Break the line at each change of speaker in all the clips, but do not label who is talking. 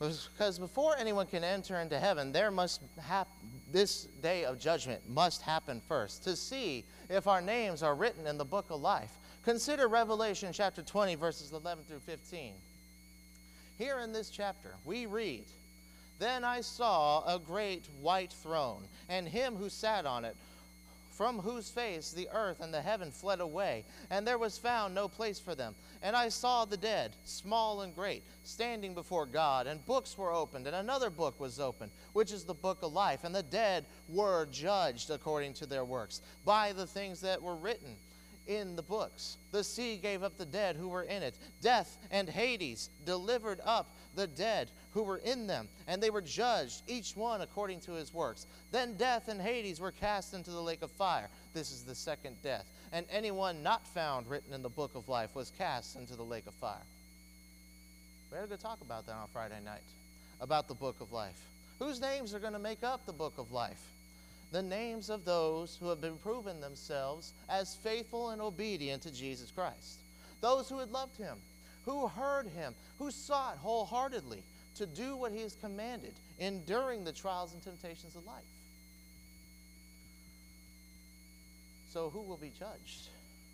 Because before anyone can enter into heaven, this day of judgment must happen first to see if our names are written in the book of life. Consider Revelation chapter 20, verses 11 through 15. Here in this chapter, we read, "Then I saw a great white throne, and him who sat on it, from whose face the earth and the heaven fled away, and there was found no place for them. And I saw the dead, small and great, standing before God, and books were opened, and another book was opened, which is the book of life. And the dead were judged according to their works, by the things that were written in the books. The sea gave up the dead who were in it. Death and Hades delivered up the dead who were in them, and they were judged, each one according to his works. Then death and Hades were cast into the lake of fire. This is the second death. And anyone not found written in the book of life was cast into the lake of fire." We had a good talk about that on Friday night, about the book of life. Whose names are going to make up the book of life? The names of those who have been proven themselves as faithful and obedient to Jesus Christ. Those who had loved him, who heard him, who sought wholeheartedly to do what he has commanded, enduring the trials and temptations of life. So who will be judged?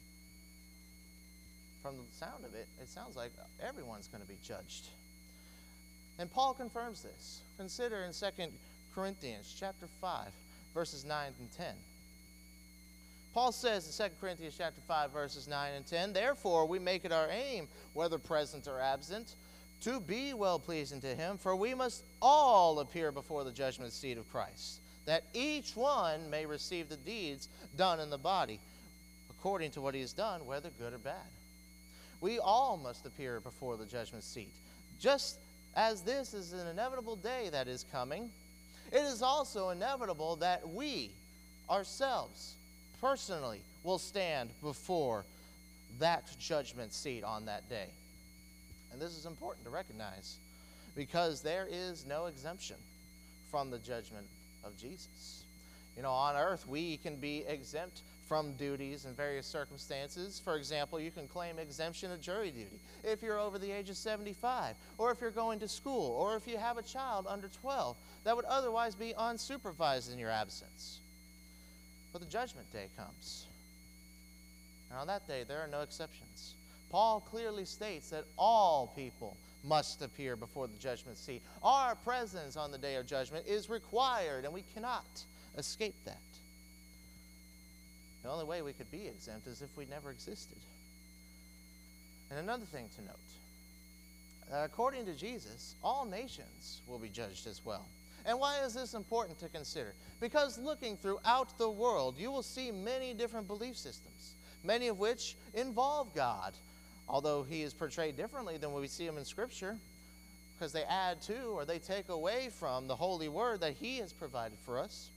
From the sound of it, it sounds like everyone's going to be judged. And Paul confirms this. Consider in 2 Corinthians chapter 5, verses 9 and 10. Paul says in 2 Corinthians chapter 5, verses 9 and 10, "Therefore we make it our aim, whether present or absent, to be well-pleasing to him, for we must all appear before the judgment seat of Christ, that each one may receive the deeds done in the body, according to what he has done, whether good or bad." We all must appear before the judgment seat. Just as this is an inevitable day that is coming, it is also inevitable that we ourselves personally will stand before that judgment seat on that day. And this is important to recognize, because there is no exemption from the judgment of Jesus. You know, on earth we can be exempt from duties in various circumstances. For example, you can claim exemption of jury duty if you're over the age of 75, or if you're going to school, or if you have a child under 12 that would otherwise be unsupervised in your absence. But the judgment day comes. And on that day, there are no exceptions. Paul clearly states that all people must appear before the judgment seat. Our presence on the day of judgment is required, and we cannot escape that. The only way we could be exempt is if we never existed. And another thing to note, according to Jesus, all nations will be judged as well. And why is this important to consider? Because looking throughout the world, you will see many different belief systems, many of which involve God, although he is portrayed differently than we see him in Scripture, because they add to or they take away from the holy word that he has provided for us,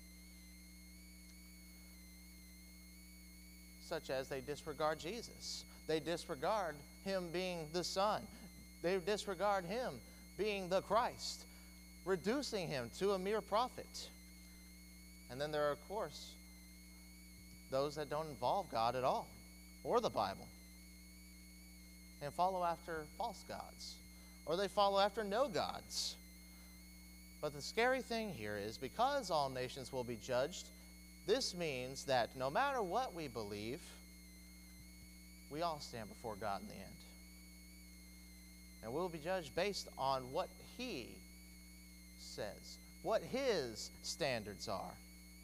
such as they disregard Jesus. They disregard him being the Son. They disregard him being the Christ, reducing him to a mere prophet. And then there are, of course, those that don't involve God at all, or the Bible, and follow after false gods, or they follow after no gods. But the scary thing here is, because all nations will be judged, this means that no matter what we believe, we all stand before God in the end. And we'll be judged based on what he says, what his standards are.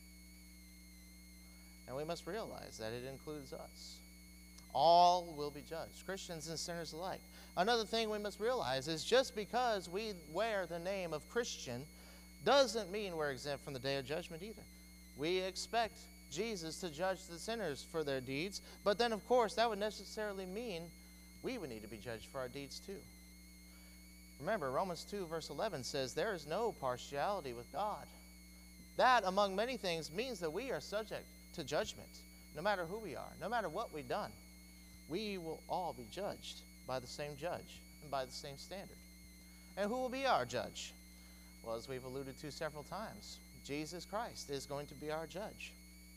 And we must realize that it includes us. All will be judged, Christians and sinners alike. Another thing we must realize is, just because we wear the name of Christian doesn't mean we're exempt from the day of judgment either. We expect Jesus to judge the sinners for their deeds, but then, of course, that would necessarily mean we would need to be judged for our deeds too. Remember, Romans 2 verse 11 says there is no partiality with God. That, among many things, means that we are subject to judgment, no matter who we are, no matter what we've done. We will all be judged by the same judge and by the same standard. And who will be our judge? Well, as we've alluded to several times, Jesus Christ is going to be our judge.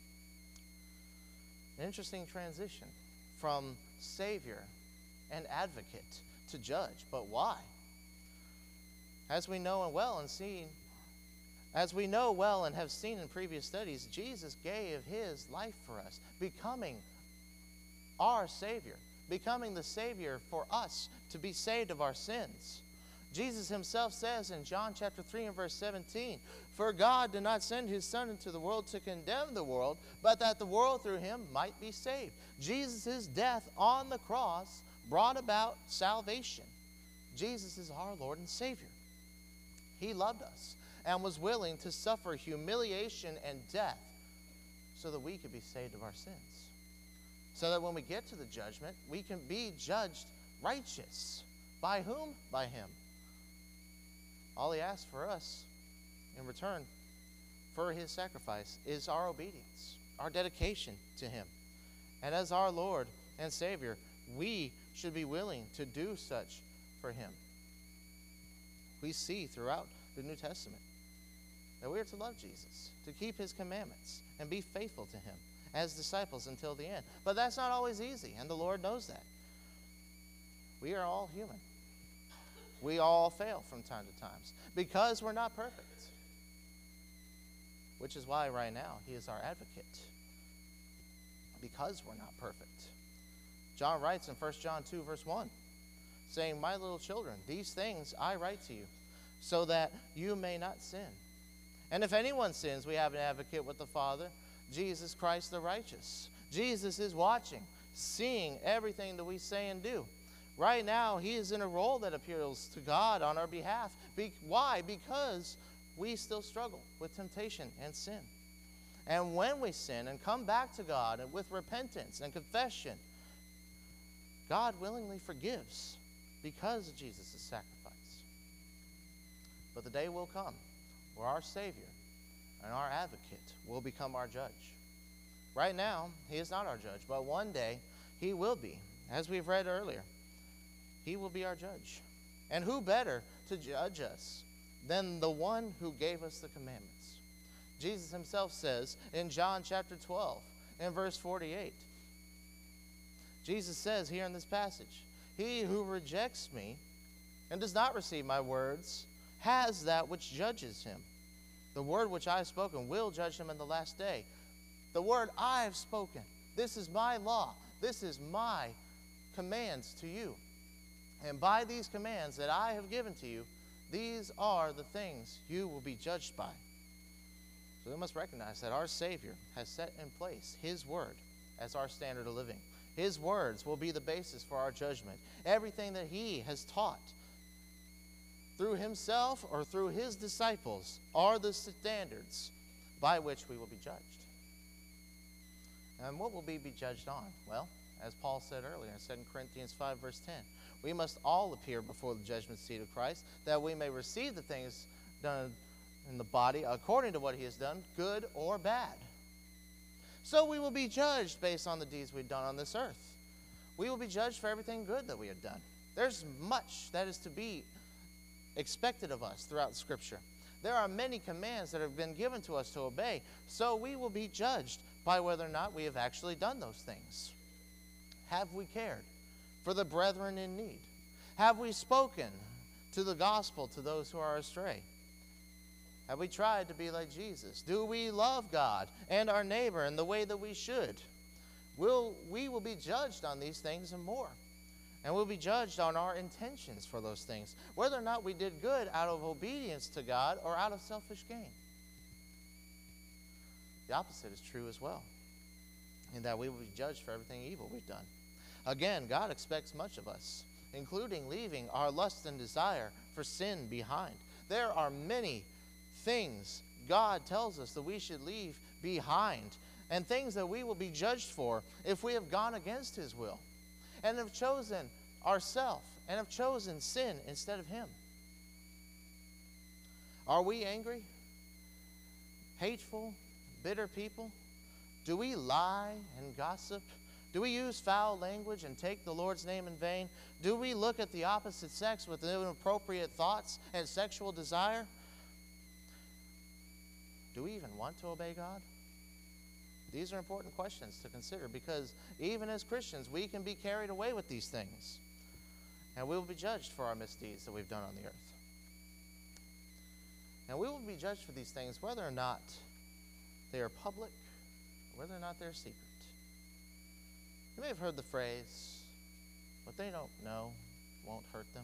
An interesting transition from Savior and advocate to judge. But why? As we know well and have seen in previous studies, Jesus gave his life for us, becoming our Savior, becoming the Savior for us to be saved of our sins. Jesus himself says in John chapter 3 and verse 17, "For God did not send his Son into the world to condemn the world, but that the world through him might be saved." Jesus' death on the cross brought about salvation. Jesus is our Lord and Savior. He loved us and was willing to suffer humiliation and death so that we could be saved of our sins. So that when we get to the judgment, we can be judged righteous. By whom? By him. All he asks for us in return for his sacrifice is our obedience, our dedication to him. And as our Lord and Savior, we should be willing to do such for him. We see throughout the New Testament that we are to love Jesus, to keep his commandments, and be faithful to him as disciples until the end. But that's not always easy, and the Lord knows that. We are all human. We all fail from time to time because we're not perfect. Which is why right now he is our advocate. Because we're not perfect. John writes in 1 John 2 verse 1, saying, "My little children, these things I write to you, so that you may not sin. And if anyone sins, we have an advocate with the Father, Jesus Christ the righteous." Jesus is watching, seeing everything that we say and do. Right now, he is in a role that appeals to God on our behalf. Why? Because we still struggle with temptation and sin. And when we sin and come back to God and with repentance and confession, God willingly forgives because of Jesus' sacrifice. But the day will come where our Savior and our advocate will become our judge. Right now, he is not our judge, but one day he will be. As we've read earlier, he will be our judge. And who better to judge us than the one who gave us the commandments? Jesus himself says in John chapter 12 and verse 48, Jesus says here in this passage, "He who rejects me and does not receive my words has that which judges him. The word which I have spoken will judge him in the last day." The word I have spoken, this is my law, this is my commands to you. And by these commands that I have given to you, these are the things you will be judged by. So we must recognize that our Savior has set in place his word as our standard of living. His words will be the basis for our judgment. Everything that he has taught through himself or through his disciples are the standards by which we will be judged. And what will we be judged on? Well, as Paul said earlier in 2 Corinthians 5 verse 10, we must all appear before the judgment seat of Christ, that we may receive the things done in the body according to what he has done, good or bad. So we will be judged based on the deeds we've done on this earth. We will be judged for everything good that we have done. There's much that is to be expected of us throughout Scripture. There are many commands that have been given to us to obey, so we will be judged by whether or not we have actually done those things. Have we cared for the brethren in need? Have we spoken to the gospel to those who are astray? Have we tried to be like Jesus? Do we love God and our neighbor in the way that we should? We will be judged on these things and more. And we'll be judged on our intentions for those things, whether or not we did good out of obedience to God or out of selfish gain. The opposite is true as well, in that we will be judged for everything evil we've done. Again, God expects much of us, including leaving our lust and desire for sin behind. There are many things God tells us that we should leave behind, and things that we will be judged for if we have gone against his will and have chosen ourselves and have chosen sin instead of him. Are we angry, hateful, bitter people? Do we lie and gossip? Do we use foul language and take the Lord's name in vain? Do we look at the opposite sex with inappropriate thoughts and sexual desire? Do we even want to obey God? These are important questions to consider, because even as Christians, we can be carried away with these things, and we will be judged for our misdeeds that we've done on the earth. And we will be judged for these things whether or not they are public, or whether or not they're secret. You may have heard the phrase, what they don't know won't hurt them.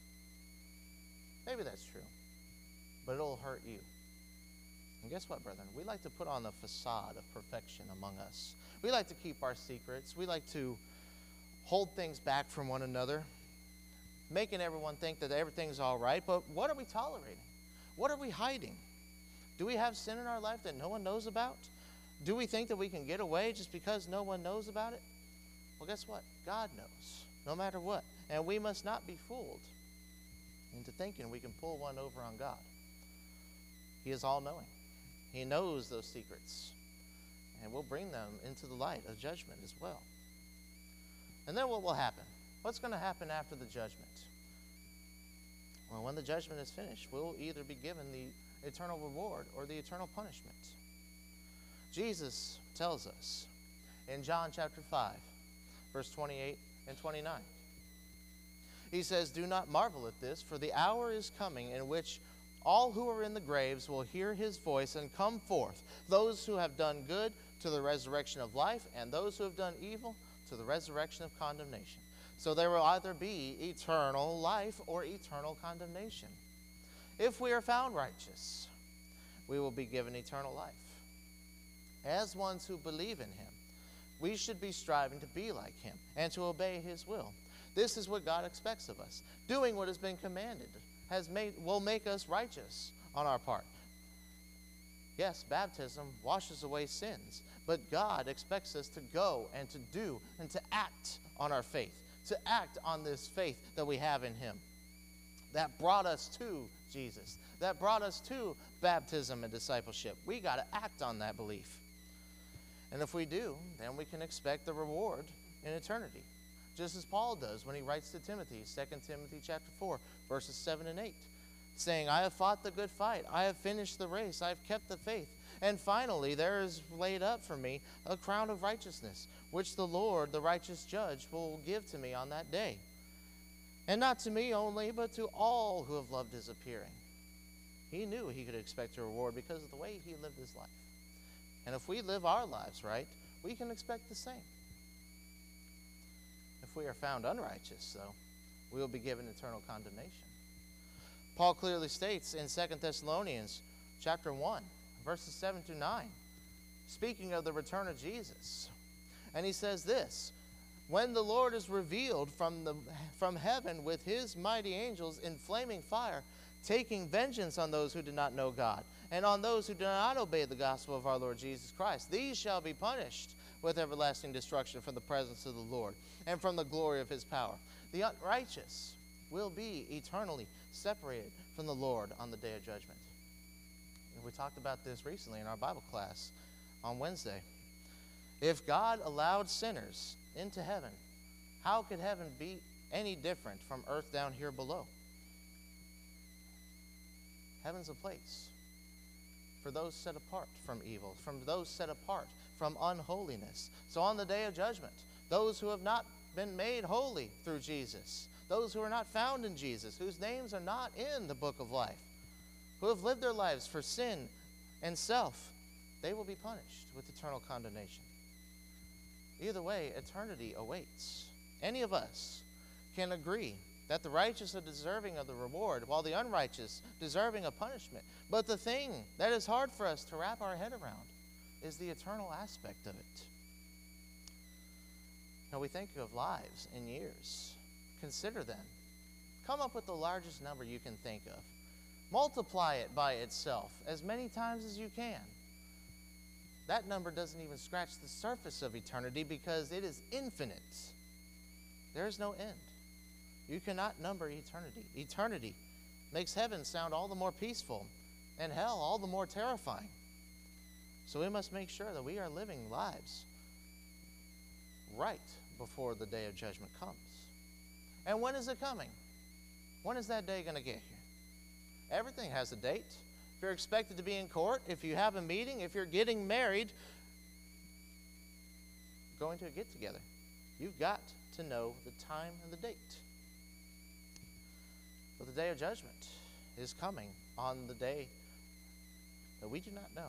Maybe that's true, but it'll hurt you. And guess what, brethren? We like to put on a facade of perfection among us. We like to keep our secrets. We like to hold things back from one another, making everyone think that everything's all right. But what are we tolerating? What are we hiding? Do we have sin in our life that no one knows about? Do we think that we can get away just because no one knows about it? Well, guess what? God knows, no matter what. And we must not be fooled into thinking we can pull one over on God. He is all-knowing. He knows those secrets, and will bring them into the light of judgment as well. And then what will happen? What's going to happen after the judgment? Well, when the judgment is finished, we'll either be given the eternal reward or the eternal punishment. Jesus tells us in John chapter 5, verse 28 and 29. He says, "Do not marvel at this, for the hour is coming in which all who are in the graves will hear his voice and come forth, those who have done good to the resurrection of life, and those who have done evil to the resurrection of condemnation." So there will either be eternal life or eternal condemnation. If we are found righteous, we will be given eternal life. As ones who believe in him, we should be striving to be like him and to obey his will. This is what God expects of us. Doing what has been commanded will make us righteous on our part. Yes, baptism washes away sins, but God expects us to go and to do and to act on our faith, to act on this faith that we have in him. That brought us to Jesus. That brought us to baptism and discipleship. We got to act on that belief. And if we do, then we can expect the reward in eternity. Just as Paul does when he writes to Timothy, 2 Timothy chapter 4, verses 7 and 8, saying, "I have fought the good fight. I have finished the race. I have kept the faith. And finally, there is laid up for me a crown of righteousness, which the Lord, the righteous judge, will give to me on that day. And not to me only, but to all who have loved his appearing." He knew he could expect a reward because of the way he lived his life. And if we live our lives right, we can expect the same. If we are found unrighteous, though, we will be given eternal condemnation. Paul clearly states in 2 Thessalonians chapter 1, verses 7 through 9, speaking of the return of Jesus. And he says this, "When the Lord is revealed from heaven with his mighty angels in flaming fire, taking vengeance on those who do not know God, and on those who do not obey the gospel of our Lord Jesus Christ. These shall be punished with everlasting destruction from the presence of the Lord and from the glory of his power. The unrighteous will be eternally separated from the Lord on the day of judgment." And we talked about this recently in our Bible class on Wednesday. If God allowed sinners into heaven, how could heaven be any different from earth down here below? Heaven's a place for those set apart from evil, from those set apart from unholiness. So on the day of judgment, those who have not been made holy through Jesus, those who are not found in Jesus, whose names are not in the book of life, who have lived their lives for sin and self, they will be punished with eternal condemnation. Either way, eternity awaits. Any of us can agree that the righteous are deserving of the reward, while the unrighteous deserving of punishment. But the thing that is hard for us to wrap our head around is the eternal aspect of it. Now we think of lives in years. Consider them. Come up with the largest number you can think of. Multiply it by itself as many times as you can. That number doesn't even scratch the surface of eternity because it is infinite. There is no end. You cannot number eternity. Eternity makes heaven sound all the more peaceful and hell all the more terrifying. So we must make sure that we are living lives right before the day of judgment comes. And when is it coming? When is that day going to get here? Everything has a date. If you're expected to be in court, if you have a meeting, if you're getting married, going to a get-together, you've got to know the time and the date. But the day of judgment is coming on the day that we do not know.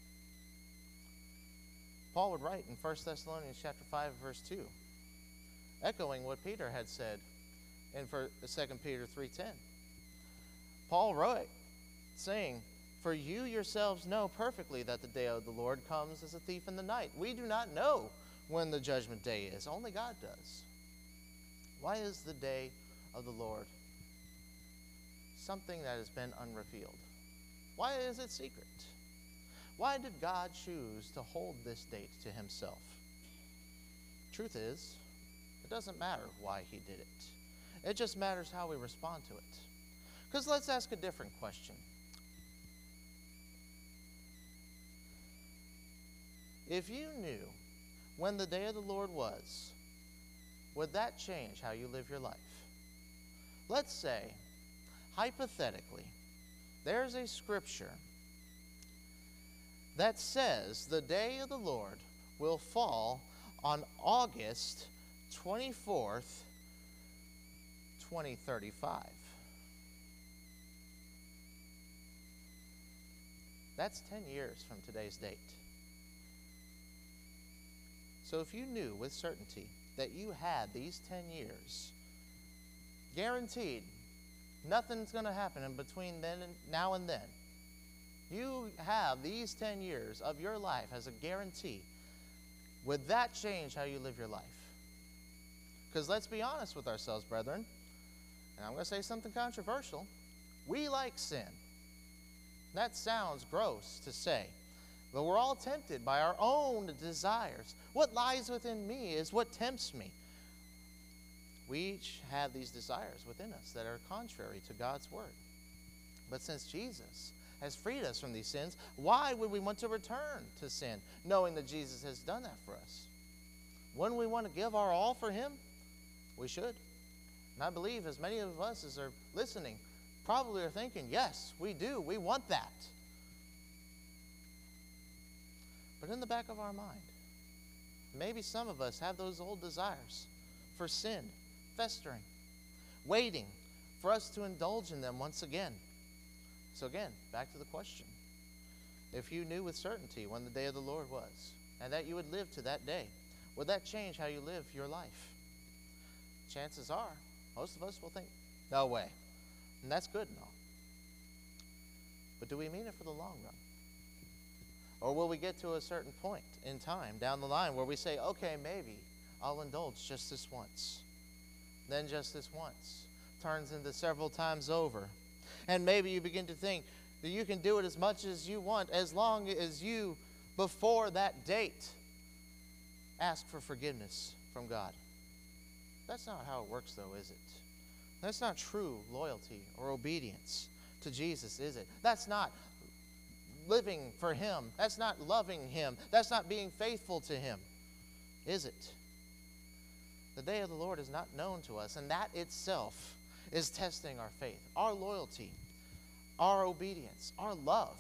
Paul would write in 1 Thessalonians chapter 5, verse 2, echoing what Peter had said in 2 Peter 3:10. Paul wrote, saying, "For you yourselves know perfectly that the day of the Lord comes as a thief in the night." We do not know when the judgment day is. Only God does. Why is the day of the Lord something that has been unrevealed? Why is it secret? Why did God choose to hold this date to himself? Truth is, it doesn't matter why he did it. It just matters how we respond to it. Because let's ask a different question. If you knew when the day of the Lord was, would that change how you live your life? Let's say, hypothetically, there's a scripture that says the day of the Lord will fall on August 24th, 2035. That's 10 years from today's date. So if you knew with certainty that you had these 10 years, guaranteed, nothing's going to happen in between now and then. You have these 10 years of your life as a guarantee. Would that change how you live your life? Because let's be honest with ourselves, brethren, and I'm going to say something controversial. We like sin. That sounds gross to say, but we're all tempted by our own desires. What lies within me is what tempts me. We each have these desires within us that are contrary to God's word. But since Jesus has freed us from these sins, why would we want to return to sin, knowing that Jesus has done that for us? Wouldn't we want to give our all for him? We should. And I believe as many of us as are listening probably are thinking, yes, we do. We want that. But in the back of our mind, maybe some of us have those old desires for sin, festering, waiting for us to indulge in them once again. So again, back to the question. If you knew with certainty when the day of the Lord was, and that you would live to that day, would that change how you live your life? Chances are, most of us will think, no way. And that's good and all. But do we mean it for the long run? Or will we get to a certain point in time down the line where we say, okay, maybe I'll indulge just this once. Then just this once turns into several times over. And maybe you begin to think that you can do it as much as you want as long as you, before that date, ask for forgiveness from God. That's not how it works, though, is it? That's not true loyalty or obedience to Jesus, is it? That's not living for him. That's not loving him. That's not being faithful to him, is it? The day of the Lord is not known to us, and that itself is testing our faith, our loyalty, our obedience, our love.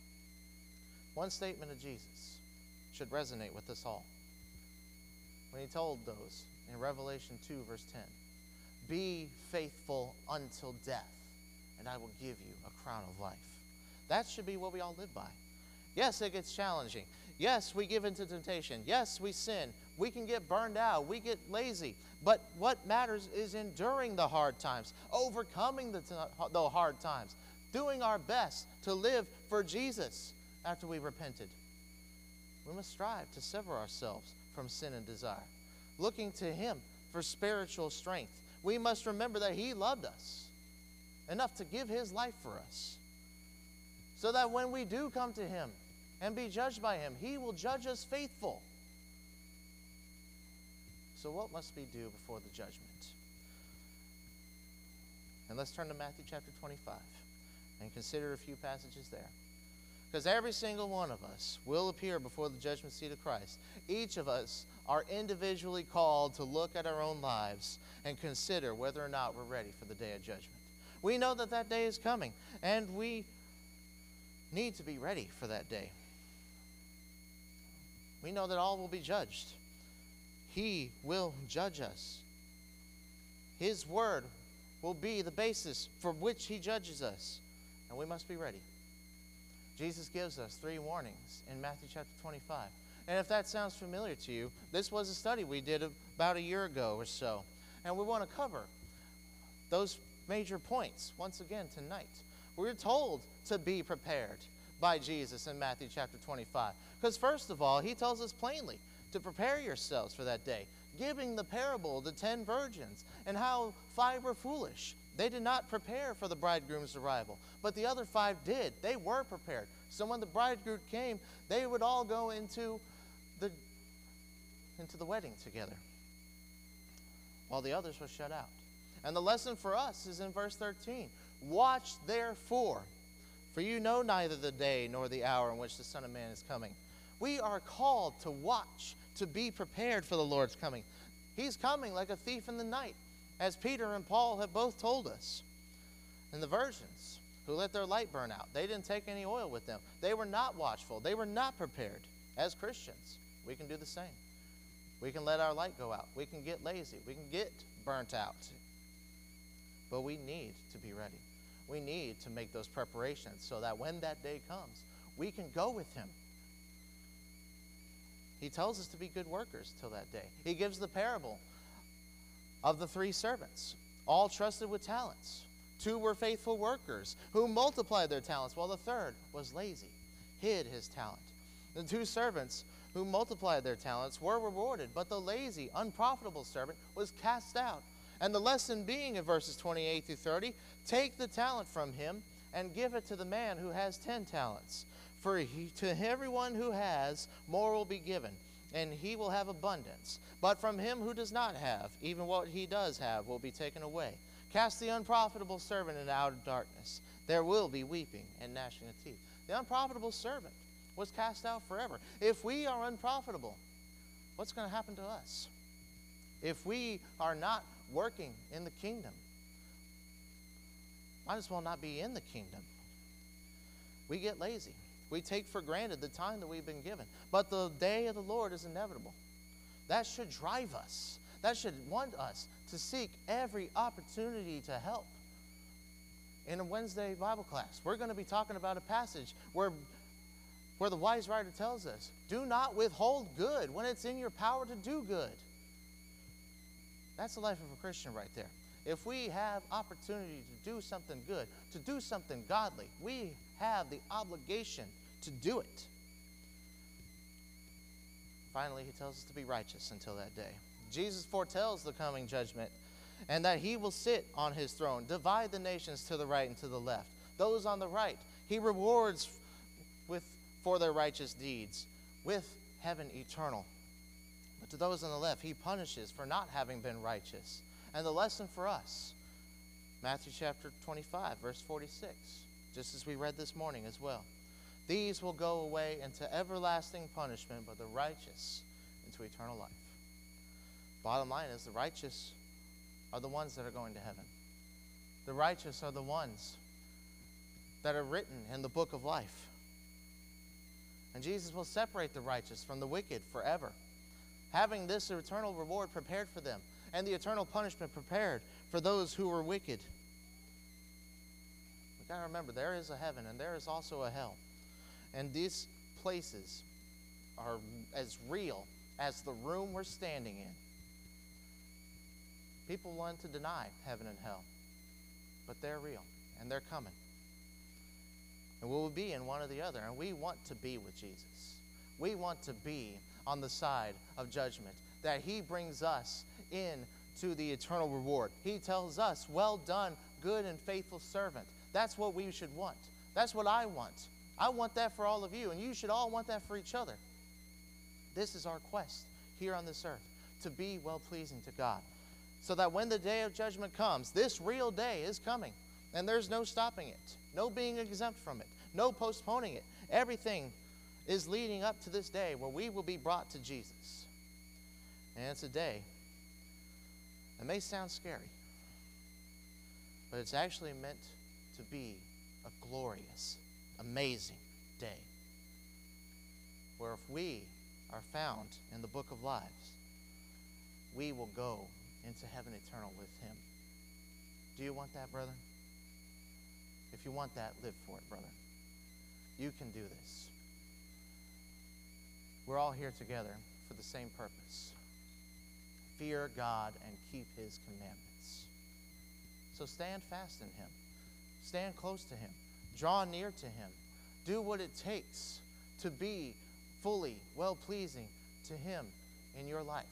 One statement of Jesus should resonate with us all. When he told those in Revelation 2, verse 10, "Be faithful until death, and I will give you a crown of life." That should be what we all live by. Yes, it gets challenging. Yes, we give into temptation. Yes, we sin. We can get burned out. We get lazy. But what matters is enduring the hard times, overcoming the hard times, doing our best to live for Jesus after we repented. We must strive to sever ourselves from sin and desire, looking to him for spiritual strength. We must remember that he loved us enough to give his life for us, so that when we do come to him and be judged by him, he will judge us faithful. So what must we do before the judgment? And let's turn to Matthew chapter 25 and consider a few passages there. Because every single one of us will appear before the judgment seat of Christ. Each of us are individually called to look at our own lives and consider whether or not we're ready for the day of judgment. We know that that day is coming, and we need to be ready for that day. We know that all will be judged. He will judge us. His word will be the basis for which he judges us, and we must be ready. Jesus gives us 3 warnings in Matthew chapter 25. And if that sounds familiar to you, this was a study we did about a year ago or so. And we want to cover those major points once again tonight. We're told to be prepared by Jesus in Matthew chapter 25. Because first of all, he tells us plainly to prepare yourselves for that day, giving the parable of the 10 virgins and how 5 were foolish. They did not prepare for the bridegroom's arrival, but the other 5 did. They were prepared. So when the bridegroom came, they would all go into the wedding together, while the others were shut out. And the lesson for us is in verse 13. Watch therefore, for you know neither the day nor the hour in which the Son of Man is coming. We are called to watch, to be prepared for the Lord's coming. He's coming like a thief in the night, as Peter and Paul have both told us. And the virgins who let their light burn out, they didn't take any oil with them. They were not watchful. They were not prepared. As Christians, we can do the same. We can let our light go out. We can get lazy. We can get burnt out. But we need to be ready. We need to make those preparations so that when that day comes, we can go with him. He tells us to be good workers till that day. He gives the parable of the 3 servants, all trusted with talents. 2 were faithful workers who multiplied their talents, while the third was lazy, hid his talent. The 2 servants who multiplied their talents were rewarded, but the lazy, unprofitable servant was cast out. And the lesson being in verses 28 through 30, take the talent from him and give it to the man who has 10 talents. For to everyone who has, more will be given, and he will have abundance. But from him who does not have, even what he does have will be taken away. Cast the unprofitable servant into outer darkness. There will be weeping and gnashing of teeth. The unprofitable servant was cast out forever. If we are unprofitable, what's going to happen to us? If we are not working in the kingdom, might as well not be in the kingdom. We get lazy. We take for granted the time that we've been given. But the day of the Lord is inevitable. That should drive us. That should want us to seek every opportunity to help. In a Wednesday Bible class, we're going to be talking about a passage where the wise writer tells us, do not withhold good when it's in your power to do good. That's the life of a Christian right there. If we have opportunity to do something good, to do something godly, we have the obligation to do it. Finally, he tells us to be righteous until that day. Jesus foretells the coming judgment and that he will sit on his throne, divide the nations to the right and to the left. Those on the right, he rewards for their righteous deeds with heaven eternal. But to those on the left, he punishes for not having been righteous. And the lesson for us, Matthew chapter 25, verse 46, just as we read this morning as well. These will go away into everlasting punishment, but the righteous into eternal life. Bottom line is the righteous are the ones that are going to heaven. The righteous are the ones that are written in the book of life. And Jesus will separate the righteous from the wicked forever, having this eternal reward prepared for them and the eternal punishment prepared for those who were wicked. We've got to remember, there is a heaven and there is also a hell. And these places are as real as the room we're standing in. People want to deny heaven and hell, but they're real and they're coming. And we'll be in one or the other, and we want to be with Jesus. We want to be on the side of judgment, that he brings us in to the eternal reward. He tells us, well done, good and faithful servant. That's what we should want. That's what I want. I want that for all of you, and you should all want that for each other. This is our quest here on this earth, to be well-pleasing to God, so that when the day of judgment comes, this real day is coming, and there's no stopping it, no being exempt from it, no postponing it. Everything is leading up to this day where we will be brought to Jesus. And it's a day, it may sound scary, but it's actually meant to be a glorious, amazing day, where if we are found in the book of lives, we will go into heaven eternal with him. Do you want that, brother? If you want that, live for it, brother. You can do this. We're all here together for the same purpose. Fear God and keep His commandments. So stand fast in Him. Stand close to Him. Draw near to Him. Do what it takes to be fully well-pleasing to Him in your life.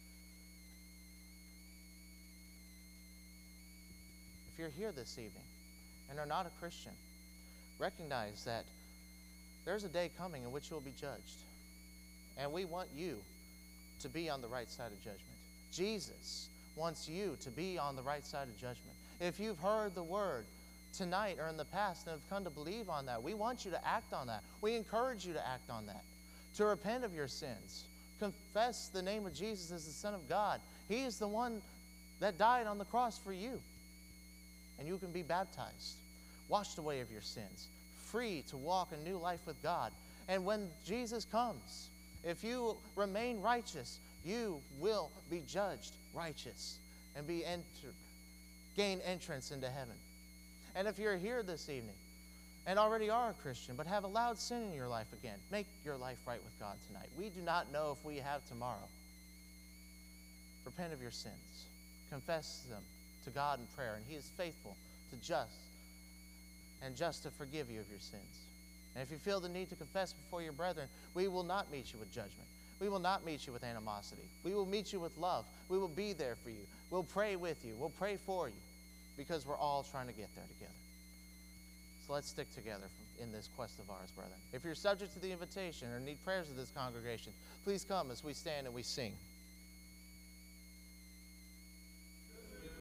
If you're here this evening and are not a Christian, recognize that there's a day coming in which you'll be judged. And we want you to be on the right side of judgment. Jesus wants you to be on the right side of judgment. If you've heard the word tonight or in the past and have come to believe on that, we want you to act on that. We encourage you to act on that, to repent of your sins. Confess the name of Jesus as the Son of God. He is the one that died on the cross for you. And you can be baptized, washed away of your sins, free to walk a new life with God. And when Jesus comes, if you remain righteous, you will be judged righteous and gain entrance into heaven. And if you're here this evening and already are a Christian but have allowed sin in your life again, make your life right with God tonight. We do not know if we have tomorrow. Repent of your sins. Confess them to God in prayer, and He is faithful just to forgive you of your sins. And if you feel the need to confess before your brethren, we will not meet you with judgment. We will not meet you with animosity. We will meet you with love. We will be there for you. We'll pray with you. We'll pray for you, because we're all trying to get there together. So let's stick together in this quest of ours, brethren. If you're subject to the invitation or need prayers of this congregation, please come as we stand and we sing.